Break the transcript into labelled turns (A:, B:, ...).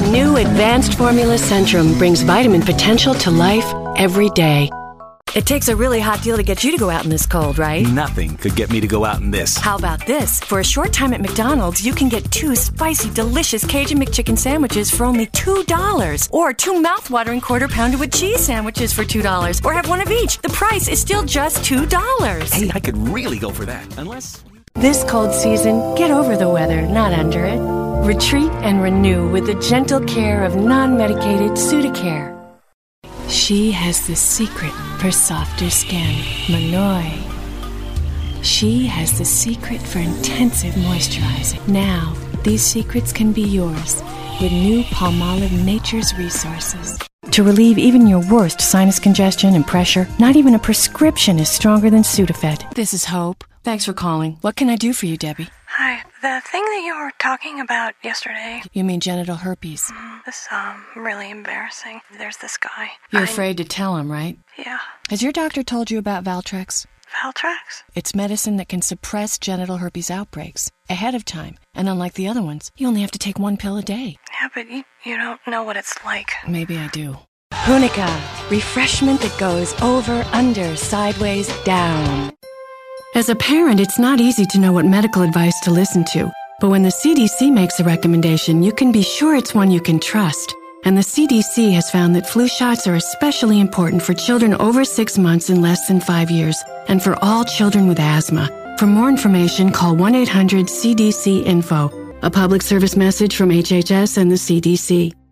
A: New Advanced Formula Centrum brings vitamin potential to life every day. It takes a really hot deal to get you to go out in this cold, right?
B: Nothing could get me to go out in this.
A: How about this? For a short time at McDonald's, you can get 2 spicy, delicious Cajun McChicken sandwiches for only $2. Or 2 mouth-watering Quarter Pounder with cheese sandwiches for $2. Or have one of each. The price is still just $2.
B: Hey, I could really go for that. Unless...
A: This cold season, get over the weather, not under it. Retreat and renew with the gentle care of non-medicated Sudocare. She has the secret for softer skin, Monoi. She has the secret for intensive moisturizing. Now, these secrets can be yours with new Palmolive Nature's Resources. To relieve even your worst sinus congestion and pressure, not even a prescription is stronger than Sudafed. This is Hope. Thanks for calling. What can I do for you, Debbie?
C: Hi. The thing that you were talking about yesterday.
A: You mean genital herpes?
C: This, really embarrassing. There's this guy.
A: You're afraid to tell him, right?
C: Yeah.
A: Has your doctor told you about Valtrex?
C: Valtrex?
A: It's medicine that can suppress genital herpes outbreaks ahead of time. And unlike the other ones, you only have to take 1 pill a day.
C: Yeah, but you don't know what it's like.
A: Maybe I do. Punica, refreshment that goes over, under, sideways, down. As a parent, it's not easy to know what medical advice to listen to. But when the CDC makes a recommendation, you can be sure it's one you can trust. And the CDC has found that flu shots are especially important for children over 6 months and less than 5 years, and for all children with asthma. For more information, call 1-800-CDC-INFO, a public service message from HHS and the CDC.